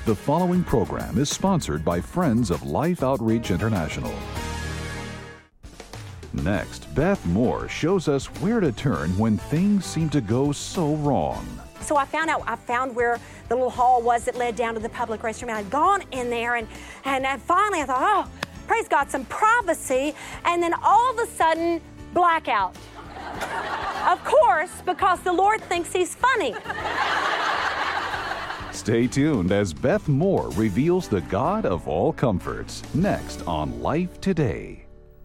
The following program is sponsored by Friends of Life Outreach International. Next, Beth Moore shows us where to turn when things seem to go so wrong. So I found where the little hall was that led down to the public restroom. And I'd gone in there, and finally I thought, oh, praise God, some privacy. And then all of a sudden, blackout. Of course, because the Lord thinks He's funny. Stay tuned as Beth Moore reveals the God of all comforts, next on Life Today.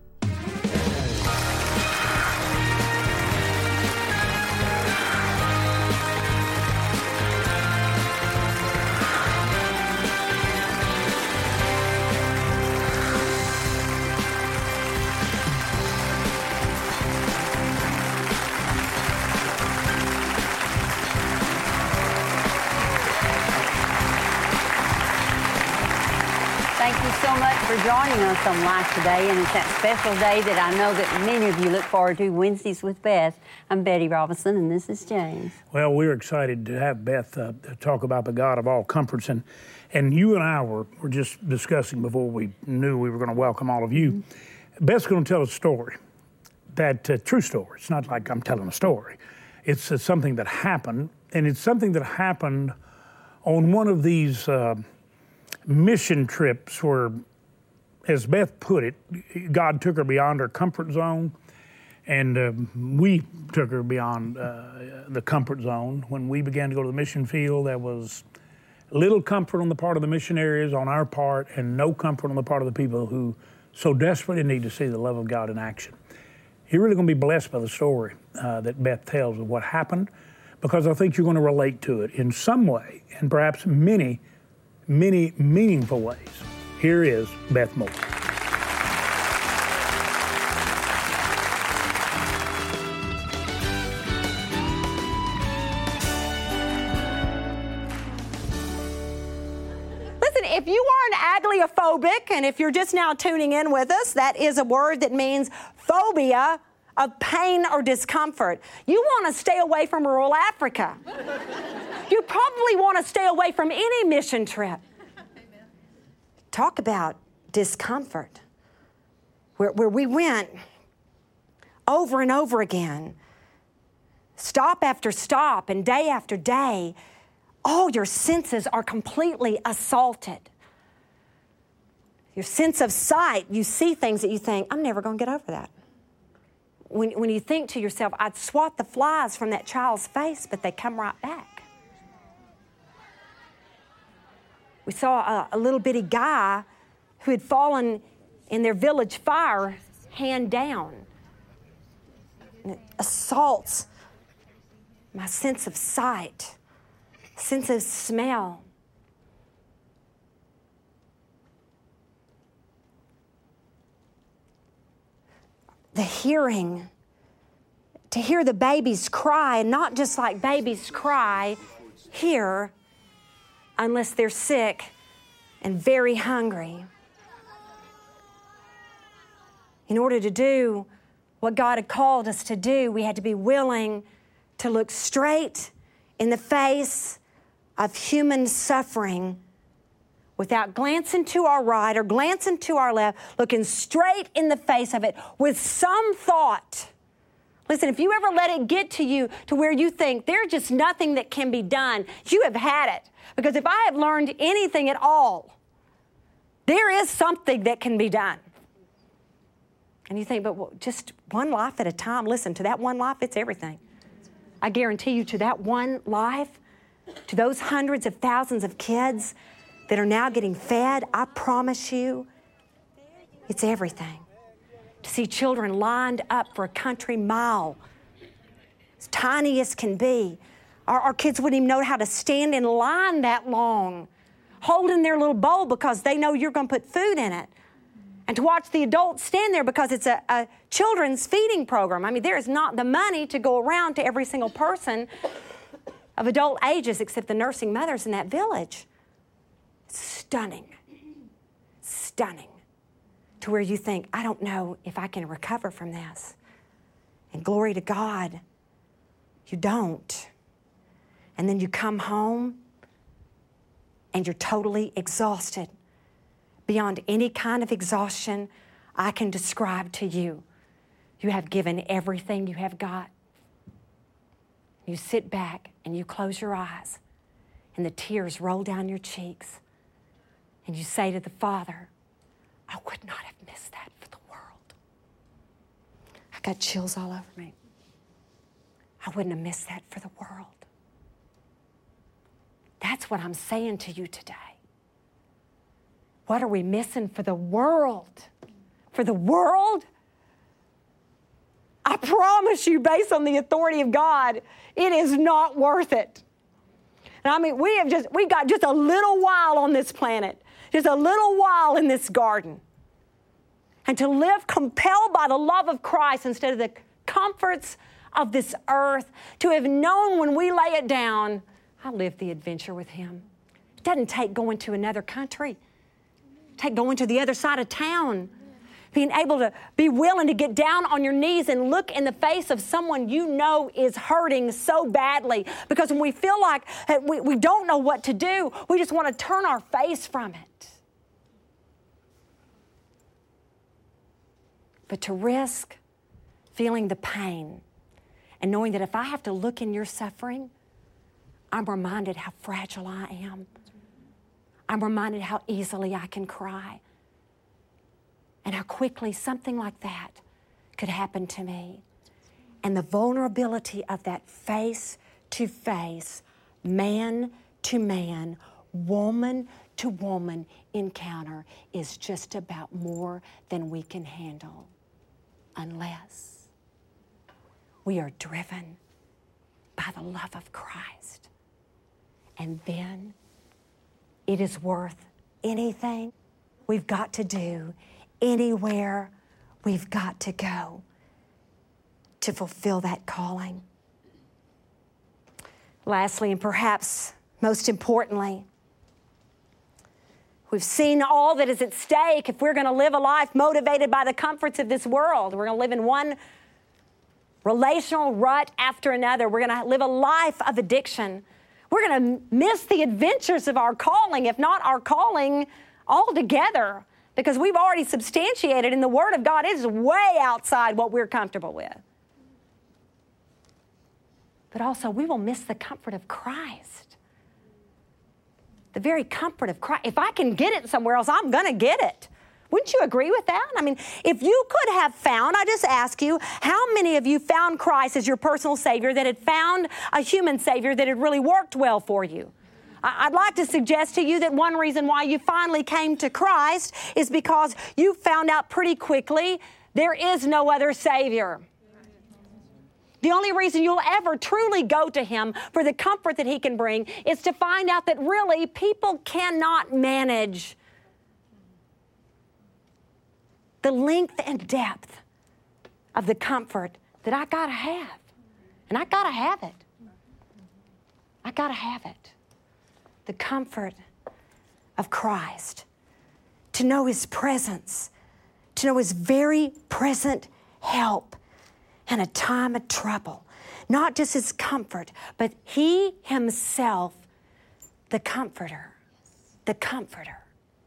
Thank you so much for joining us on Life Today, and it's that special day that I know that many of you look forward to, Wednesdays with Beth. I'm Betty Robinson, and this is James. Well, we're excited to have Beth to talk about the God of all comforts, and you and I were just discussing before we knew we were going to welcome all of you. Mm-hmm. Beth's going to tell a story, that true story. It's not like I'm telling a story. It's something that happened, and it's something that happened on one of these mission trips where, as Beth put it, God took her beyond her comfort zone, and we took her beyond the comfort zone. When we began to go to the mission field, there was little comfort on the part of the missionaries on our part, and no comfort on the part of the people who so desperately need to see the love of God in action. You're really going to be blessed by the story that Beth tells of what happened, because I think you're going to relate to it in some way, and perhaps many meaningful ways. Here is Beth Moore. Listen, if you aren't agliophobic, and if you're just now tuning in with us, that is a word that means phobia of pain or discomfort. You want to stay away from rural Africa. You probably want to stay away from any mission trip. Talk about discomfort. Where we went over and over again, stop after stop and day after day, all your senses are completely assaulted. Your sense of sight, you see things that you think, I'm never going to get over that. When you think to yourself, I'd swat the flies from that child's face, but they come right back. We saw a little bitty guy who had fallen in their village fire, hand down. And it assaults my sense of sight, sense of smell. The hearing, to hear the babies cry, and not just like babies cry here, unless they're sick and very hungry. In order to do what God had called us to do, we had to be willing to look straight in the face of human suffering without glancing to our right or glancing to our left, looking straight in the face of it with some thought. Listen, if you ever let it get to you to where you think there's just nothing that can be done, you have had it. Because if I have learned anything at all, there is something that can be done. And you think, but just one life at a time. Listen, to that one life, it's everything. I guarantee you, to that one life, to those hundreds of thousands of kids that are now getting fed, I promise you, it's everything. To see children lined up for a country mile, as tiny as can be. Our kids wouldn't even know how to stand in line that long, holding their little bowl because they know you're going to put food in it. And to watch the adults stand there because it's a children's feeding program. I mean, there is not the money to go around to every single person of adult ages except the nursing mothers in that village. It's stunning. Stunning. To where you think, I don't know if I can recover from this. And glory to God, you don't. And then you come home and you're totally exhausted beyond any kind of exhaustion I can describe to you. You have given everything you have got. You sit back and you close your eyes and the tears roll down your cheeks and you say to the Father, I would not have missed that for the world. I got chills all over me. I wouldn't have missed that for the world. That's what I'm saying to you today. What are we missing for the world? For the world? I promise you, based on the authority of God, it is not worth it. And I mean, we got just a little while on this planet, just a little while in this garden. And to live compelled by the love of Christ instead of the comforts of this earth, to have known when we lay it down, I live the adventure with Him. It doesn't take going to another country. It takes going to the other side of town. Being able to be willing to get down on your knees and look in the face of someone you know is hurting so badly. Because when we feel like we don't know what to do, we just want to turn our face from it. But to risk feeling the pain and knowing that if I have to look in your suffering, I'm reminded how fragile I am. I'm reminded how easily I can cry. And how quickly something like that could happen to me. And the vulnerability of that face-to-face, man-to-man, woman-to-woman encounter is just about more than we can handle. Unless we are driven by the love of Christ. And then it is worth anything we've got to do, anywhere we've got to go to fulfill that calling. Lastly, and perhaps most importantly, we've seen all that is at stake if we're going to live a life motivated by the comforts of this world. We're going to live in one relational rut after another. We're going to live a life of addiction. We're going to miss the adventures of our calling, if not our calling altogether, because we've already substantiated in the Word of God, it is way outside what we're comfortable with. But also, we will miss the comfort of Christ. The very comfort of Christ. If I can get it somewhere else, I'm going to get it. Wouldn't you agree with that? I mean, if you could have found, I just ask you, how many of you found Christ as your personal Savior that had found a human Savior that had really worked well for you? I'd like to suggest to you that one reason why you finally came to Christ is because you found out pretty quickly there is no other Savior. The only reason you'll ever truly go to Him for the comfort that He can bring is to find out that really people cannot manage the length and depth of the comfort that I gotta have. And I gotta have it. I gotta have it. The comfort of Christ. To know His presence. To know His very present help in a time of trouble. Not just His comfort, but He Himself, the Comforter. The Comforter.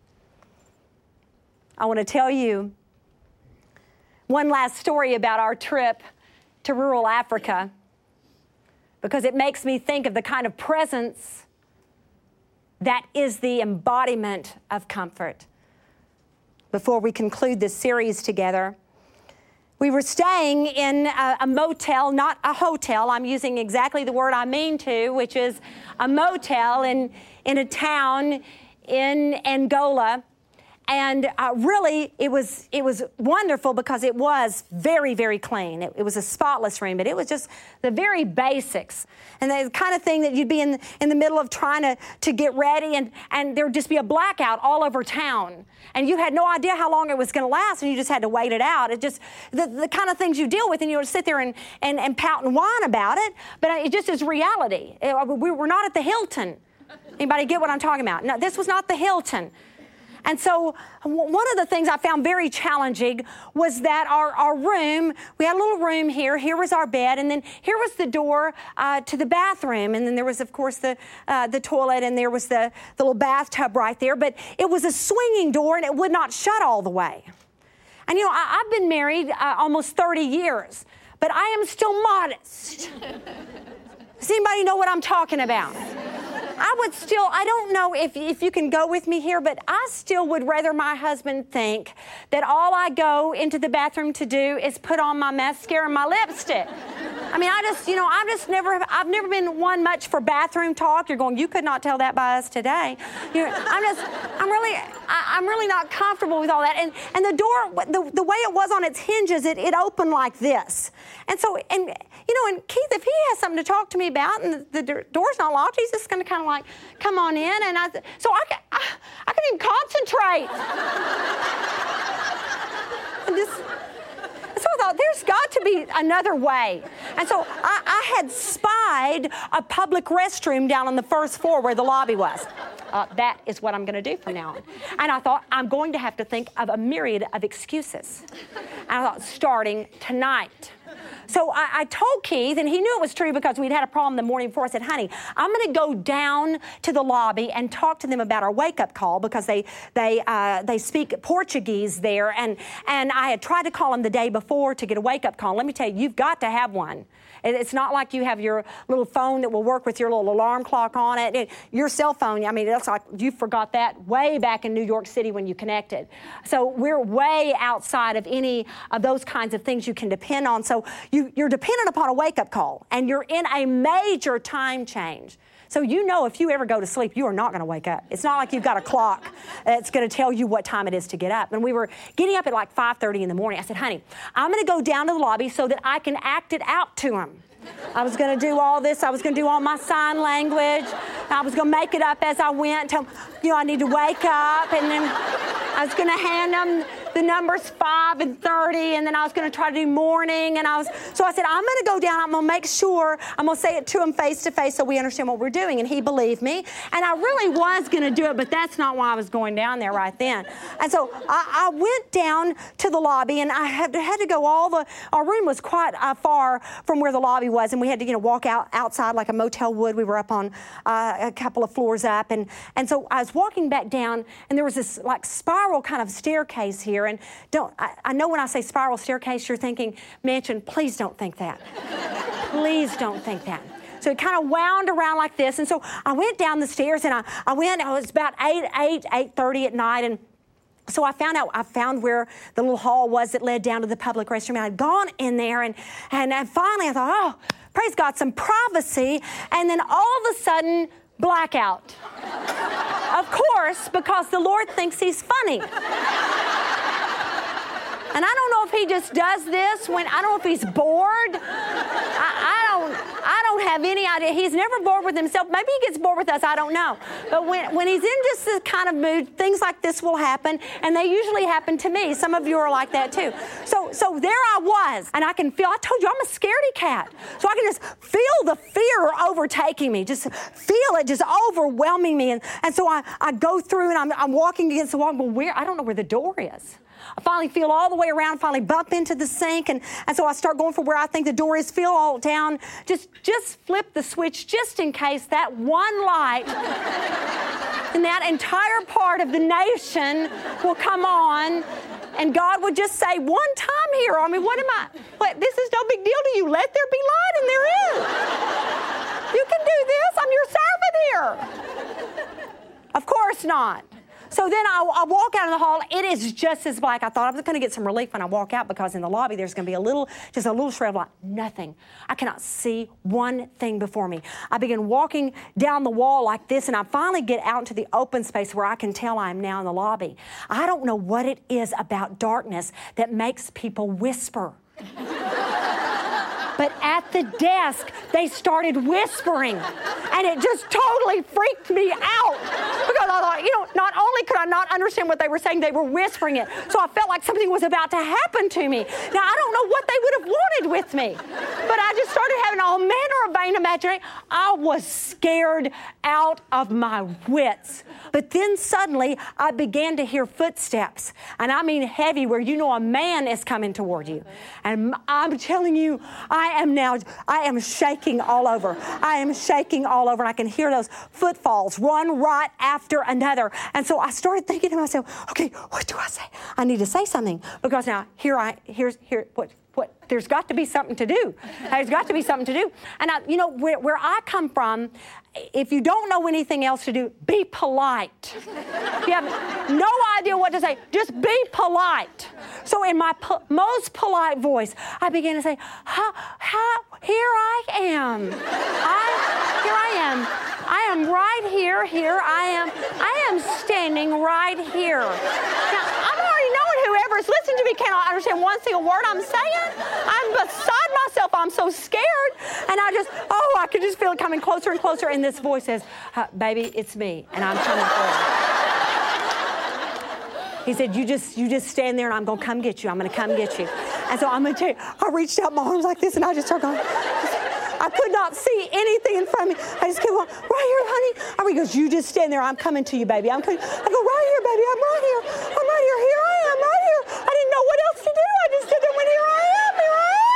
I want to tell you one last story about our trip to rural Africa, because it makes me think of the kind of presence that is the embodiment of comfort. Before we conclude this series together, we were staying in a motel, not a hotel. I'm using exactly the word I mean to, which is a motel in a town in Angola. And really, it was wonderful because it was very, very clean. It was a spotless room, but it was just the very basics. And the kind of thing that you'd be in the middle of trying to get ready, and there would just be a blackout all over town. And you had no idea how long it was going to last, and you just had to wait it out. It just, the kind of things you deal with, and you would sit there and pout and whine about it, but it just is reality. We were not at the Hilton. Anybody get what I'm talking about? No, this was not the Hilton. And so one of the things I found very challenging was that our room, we had a little room here was our bed, and then here was the door to the bathroom, and then there was, of course, the toilet, and there was the little bathtub right there, but it was a swinging door, and it would not shut all the way. And, I've been married almost 30 years, but I am still modest. Does anybody know what I'm talking about? I don't know if you can go with me here, but I still would rather my husband think that all I go into the bathroom to do is put on my mascara and my lipstick. I mean, I've never been one much for bathroom talk. You're going, you could not tell that by us today. I'm really not comfortable with all that. And the door, the way it was on its hinges, it opened like this. And so, and Keith, if he has something to talk to me about and the door's not locked, he's just going to kind of like come on in, and I can even concentrate. So I thought, there's got to be another way. And so I had spied a public restroom down on the first floor where the lobby was. That is what I'm going to do from now on. And I thought, I'm going to have to think of a myriad of excuses. And I thought, starting tonight. So I told Keith, and he knew it was true because we'd had a problem the morning before. I said, honey, I'm going to go down to the lobby and talk to them about our wake-up call because they speak Portuguese there. And I had tried to call them the day before to get a wake-up call. Let me tell you, you've got to have one. It's not like you have your little phone that will work with your little alarm clock on it. Your cell phone, I mean, it looks like you forgot that way back in New York City when you connected. So we're way outside of any of those kinds of things you can depend on. So you're dependent upon a wake-up call, and you're in a major time change. So if you ever go to sleep, you are not going to wake up. It's not like you've got a clock that's going to tell you what time it is to get up. And we were getting up at like 5:30 in the morning. I said, honey, I'm going to go down to the lobby so that I can act it out to him. I was going to do all this. I was going to do all my sign language. I was going to make it up as I went. Tell them, I need to wake up. And then I was going to hand them the numbers 5 and 30, and then I was going to try to do morning. So I said, I'm going to go down. I'm going to make sure. I'm going to say it to him face to face so we understand what we're doing. And he believed me. And I really was going to do it, but that's not why I was going down there right then. And so I went down to the lobby, and I had to go our room was quite far from where the lobby was, and we had to, walk outside like a motel would. We were up on a couple of floors up. And so I was walking back down, and there was this like spiral kind of staircase here. And I know when I say spiral staircase, you're thinking, Mansion, please don't think that. Please don't think that. So it kind of wound around like this. And so I went down the stairs, and I was about 8:30 at night, and so I found where the little hall was that led down to the public restroom. And I'd gone in there, and finally I thought, oh, praise God, some privacy. And then all of a sudden, blackout. Of course, because the Lord thinks he's funny. And I don't know if he just does this when, I don't know if he's bored. I don't have any idea. He's never bored with himself. Maybe he gets bored with us, I don't know. But when he's in just this kind of mood, things like this will happen, and they usually happen to me. Some of you are like that too. So there I was, and I told you I'm a scaredy cat. So I can just feel the fear overtaking me, just feel it just overwhelming me. And so I go through, and I'm walking against the wall, going, I don't know where the door is. I finally feel all the way around, finally bump into the sink, and so I start going for where I think the door is, feel all down, just flip the switch just in case that one light in that entire part of the nation will come on, and God would just say, one time here, I mean, this is no big deal to you. Let there be light, and there is. You can do this. I'm your servant here. Of course not. So then I walk out in the hall. It is just as black. I thought I was going to get some relief when I walk out, because in the lobby there's going to be just a little shred of light. Nothing. I cannot see one thing before me. I begin walking down the wall like this, and I finally get out into the open space where I can tell I am now in the lobby. I don't know what it is about darkness that makes people whisper. But at the desk, they started whispering, and it just totally freaked me out, because I thought, not only could I not understand what they were saying. They were whispering it. So I felt like something was about to happen to me. Now, I don't know what they would have wanted with me. But I just started having all manner of vain imagination. I was scared out of my wits. But then suddenly, I began to hear footsteps. And I mean heavy, where you know a man is coming toward you. And I'm telling you, I am shaking all over. I am shaking all over. And I can hear those footfalls one right after another. And so I started thinking to myself, okay, what do I say? I need to say something. Because now, there's got to be something to do. There's got to be something to do. And where I come from, if you don't know anything else to do, be polite. You have no idea what to say, just be polite. So in my most polite voice, I began to say, here I am. Here I am. I am right here. Here I am standing right here. Now, I'm already knowing whoever's listening to me cannot understand one single word I'm saying. I'm beside myself. I'm so scared. And I could just feel it coming closer and closer. And this voice says, baby, it's me. And I'm coming forward. He said, you just stand there and I'm going to come get you. I'm going to come get you. And so I'm going to tell you, I reached out my arms like this and I just started going. I could not see anything in front of me. I just kept going, right here, honey. He goes, you just stand there. I'm coming to you, baby. I'm coming. I go, right here, baby. I'm right here. I'm right here. Here I am, right here. I didn't know what else to do. I just stood there and went, here I am. Here I am.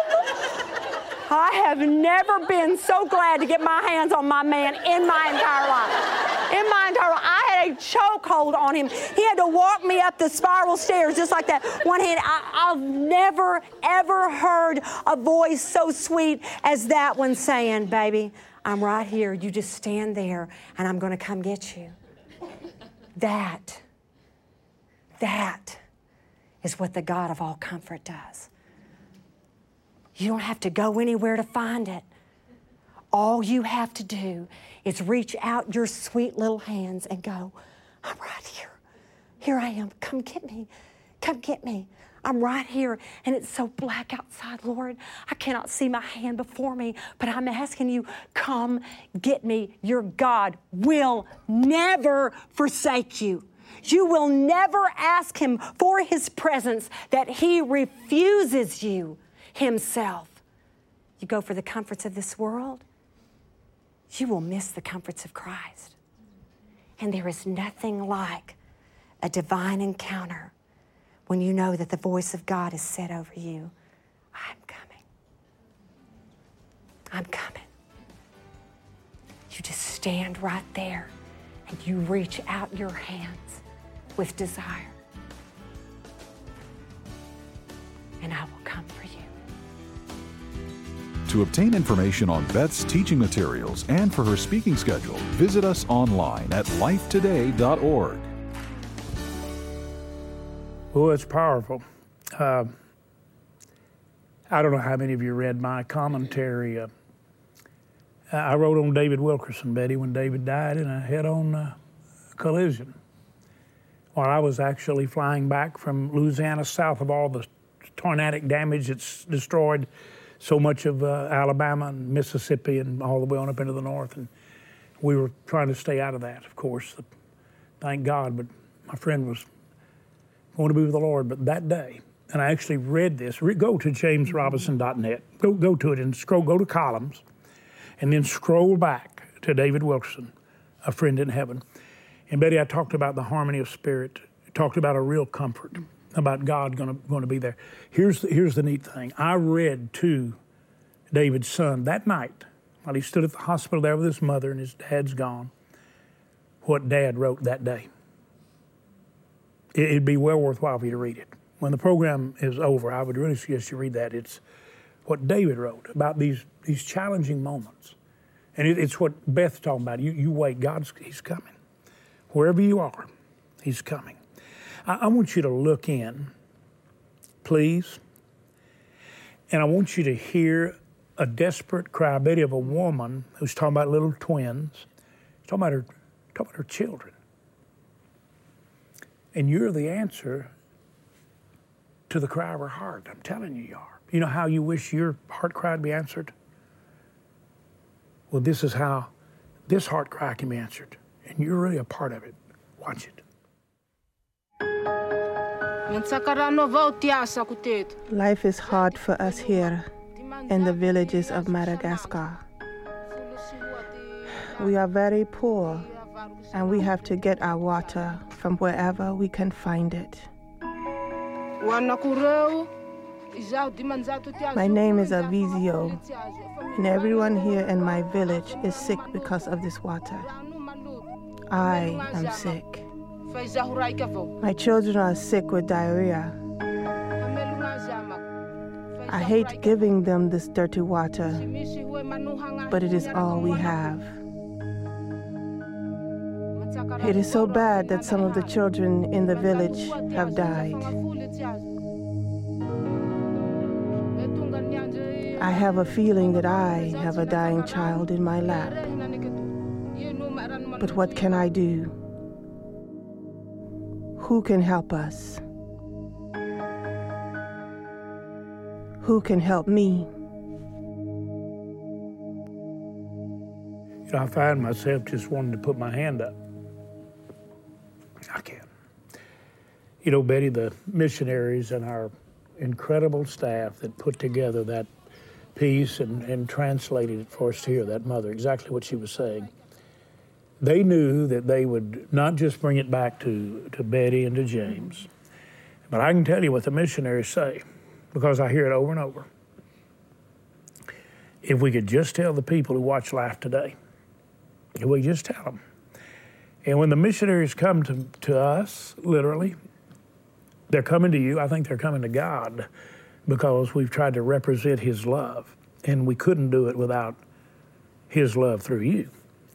I have never been so glad to get my hands on my man in my entire life. In my entire life. I had a chokehold on him. He had to walk me up the spiral stairs just like that. One hand. I've never, ever heard a voice so sweet as that one saying, baby, I'm right here. You just stand there and I'm going to come get you. That is what the God of all comfort does. You don't have to go anywhere to find it. All you have to do is reach out your sweet little hands and go, I'm right here. Here I am. Come get me. Come get me. I'm right here. And it's so black outside, Lord. I cannot see my hand before me, but I'm asking you, come get me. Your God will never forsake you. You will never ask him for his presence that he refuses you himself. You go for the comforts of this world, you will miss the comforts of Christ. And there is nothing like a divine encounter when you know that the voice of God is said over you, I'm coming. I'm coming. You just stand right there and you reach out your hands with desire. And I will come for you. To obtain information on Beth's teaching materials and for her speaking schedule, visit us online at lifetoday.org. Well, it's powerful. I don't know how many of you read my commentary. I wrote on David Wilkerson, Betty, when David died in a head-on collision. While I was actually flying back from Louisiana, south of all the tornadic damage that's destroyed so much of Alabama and Mississippi and all the way on up into the north. And we were trying to stay out of that, of course. Thank God, but my friend was going to be with the Lord. But that day, and I actually read this, go to jamesrobinson.net, go to it and go to columns, and then scroll back to David Wilkerson, A Friend in Heaven. And Betty, I talked about the harmony of spirit, talked about a real comfort, about God going to be there. Here's the neat thing. I read to David's son that night, while he stood at the hospital there with his mother and his dad's gone, what Dad wrote that day. It'd be well worthwhile for you to read it. When the program is over, I would really suggest you read that. It's what David wrote about these challenging moments. And it's what Beth's talking about. You wait, he's coming. Wherever you are, he's coming. I want you to look in, please. And I want you to hear a desperate cry, Betty, of a woman who's talking about little twins. She's talking about her children. And you're the answer to the cry of her heart. I'm telling you are. You know how you wish your heart cry to be answered? Well, this is how this heart cry can be answered. And you're really a part of it. Watch it. Life is hard for us here in the villages of Madagascar. We are very poor, and we have to get our water from wherever we can find it. My name is Avizio, and everyone here in my village is sick because of this water. I am sick. My children are sick with diarrhea. I hate giving them this dirty water, but it is all we have. It is so bad that some of the children in the village have died. I have a feeling that I have a dying child in my lap. But what can I do? Who can help us? Who can help me? I find myself just wanting to put my hand up. I can't. Betty, the missionaries and our incredible staff that put together that piece and translated it for us to hear, that mother, exactly what she was saying. They knew that they would not just bring it back to Betty and to James, but I can tell you what the missionaries say, because I hear it over and over. If we could just tell the people who watch Life Today, if we just tell them. And when the missionaries come to us, literally, they're coming to you. I think they're coming to God, because we've tried to represent His love, and we couldn't do it without His love through you.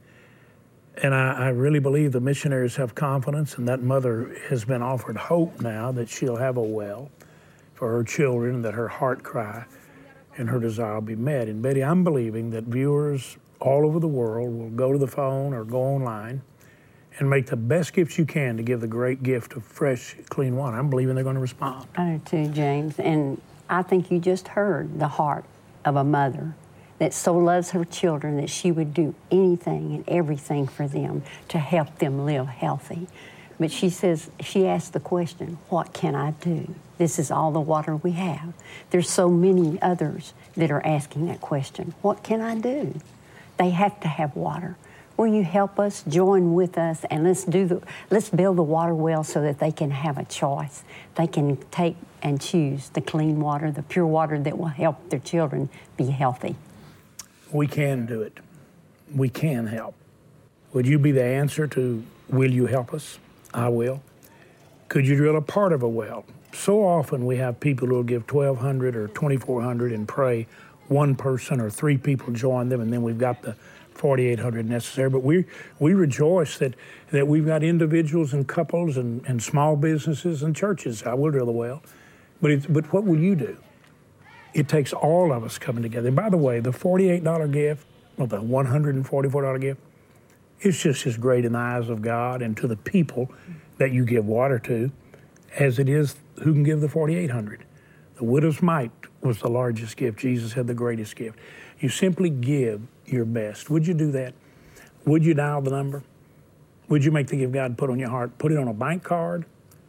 And I really believe the missionaries have confidence, and that mother has been offered hope now that she'll have a well for her children, and that her heart cry and her desire will be met. And Betty, I'm believing that viewers all over the world will go to the phone or go online and make the best gifts you can to give the great gift of fresh, clean water. I'm believing they're going to respond. I do too, James. And I think you just heard the heart of a mother that so loves her children that she would do anything and everything for them to help them live healthy. But she says, she asked the question, what can I do? This is all the water we have. There's so many others that are asking that question. What can I do? They have to have water. Will you help us, join with us, and let's build the water well so that they can have a choice. They can take and choose the clean water, the pure water that will help their children be healthy. We can do it. We can help. Would you be the answer to, will you help us? I will. Could you drill a part of a well? So often we have people who will give $1,200 or $2,400 and pray one person or three people join them, and then we've got the $4,800 necessary. But we rejoice that we've got individuals and couples and small businesses and churches. I will drill a well. But what will you do? It takes all of us coming together. And by the way, the $48 gift, or the $144 gift, it's just as great in the eyes of God and to the people that you give water to as it is who can give the $4,800. The widow's mite was the largest gift. Jesus had the greatest gift. You simply give your best. Would you do that? Would you dial the number? Would you make the gift God put on your heart? Put it on a bank card?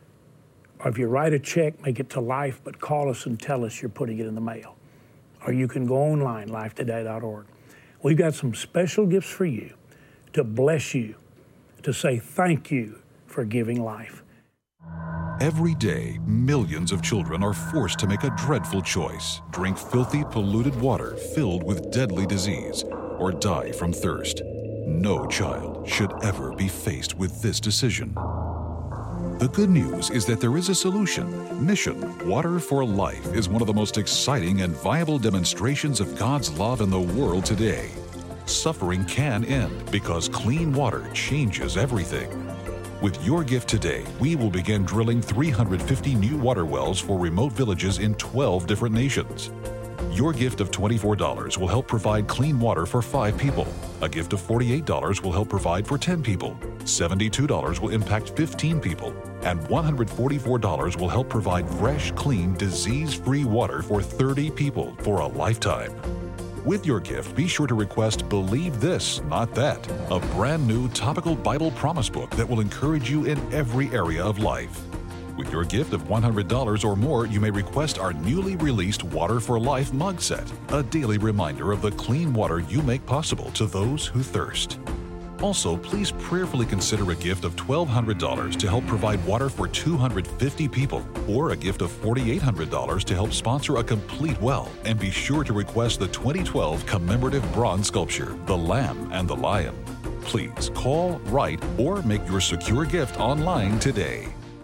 Or if you write a check, make it to Life, but call us and tell us you're putting it in the mail. Or you can go online, lifetoday.org. We've got some special gifts for you to bless you, to say thank you for giving life. Every day, millions of children are forced to make a dreadful choice: drink filthy, polluted water filled with deadly disease, or die from thirst. No child should ever be faced with this decision. The good news is that there is a solution. Mission Water for Life is one of the most exciting and viable demonstrations of God's love in the world today. Suffering can end because clean water changes everything. With your gift today, we will begin drilling 350 new water wells for remote villages in 12 different nations. Your gift of $24 will help provide clean water for 5 people. A gift of $48 will help provide for 10 people. $72 will impact 15 people. And $144 will help provide fresh, clean, disease-free water for 30 people for a lifetime. With your gift, be sure to request Believe This, Not That, a brand new topical Bible promise book that will encourage you in every area of life. With your gift of $100 or more, you may request our newly released Water for Life mug set, a daily reminder of the clean water you make possible to those who thirst. Also, please prayerfully consider a gift of $1,200 to help provide water for 250 people, or a gift of $4,800 to help sponsor a complete well. And be sure to request the 2012 commemorative bronze sculpture, The Lamb and the Lion. Please call, write, or make your secure gift online today.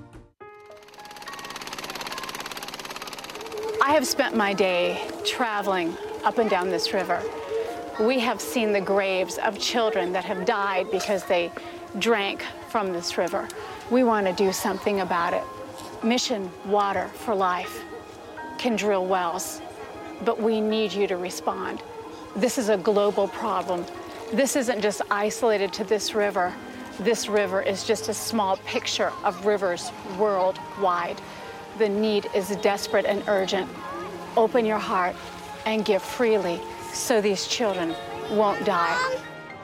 I have spent my day traveling up and down this river. We have seen the graves of children that have died because they drank from this river. We want to do something about it. Mission Water for Life can drill wells, but we need you to respond. This is a global problem. This isn't just isolated to this river. This river is just a small picture of rivers worldwide. The need is desperate and urgent. Open your heart and give freely so these children won't die.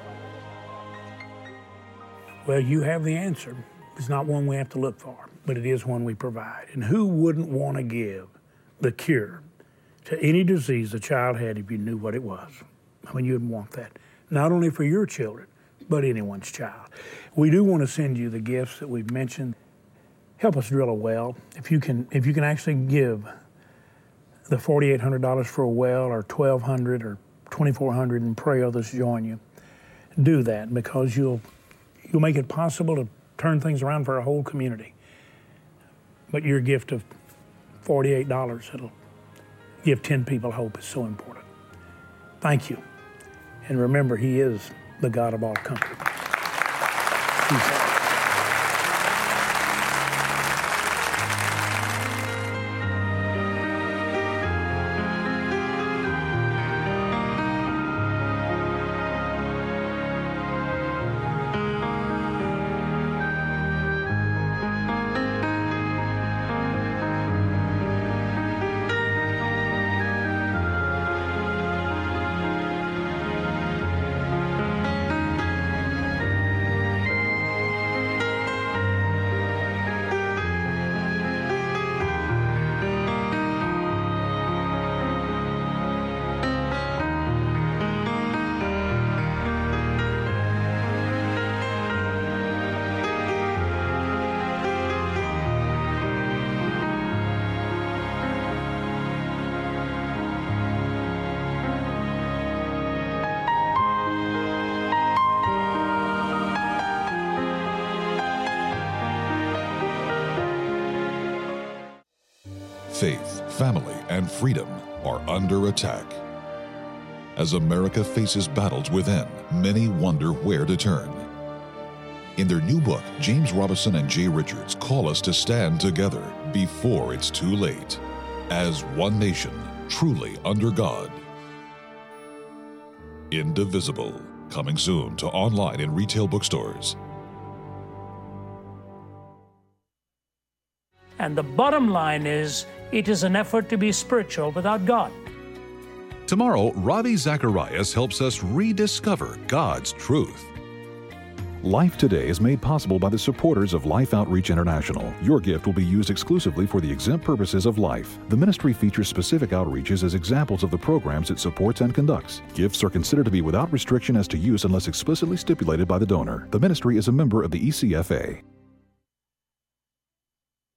Well, you have the answer. It's not one we have to look for, but it is one we provide. And who wouldn't want to give the cure to any disease a child had if you knew what it was? I mean, you'd want that, not only for your children, but anyone's child. We do want to send you the gifts that we've mentioned. Help us drill a well. If you can actually give the $4,800 for a well, or $1,200 or $2,400, and pray others join you. Do that, because you'll make it possible to turn things around for a whole community. But your gift of $48, it'll give 10 people hope, is so important. Thank you. And remember, He is the God of all comfort. Peace out. Faith, family, and freedom are under attack. As America faces battles within, many wonder where to turn. In their new book, James Robison and Jay Richards call us to stand together before it's too late, as one nation, truly under God. Indivisible, coming soon to online and retail bookstores. And the bottom line is, it is an effort to be spiritual without God. Tomorrow, Ravi Zacharias helps us rediscover God's truth. Life Today is made possible by the supporters of Life Outreach International. Your gift will be used exclusively for the exempt purposes of life. The ministry features specific outreaches as examples of the programs it supports and conducts. Gifts are considered to be without restriction as to use unless explicitly stipulated by the donor. The ministry is a member of the ECFA.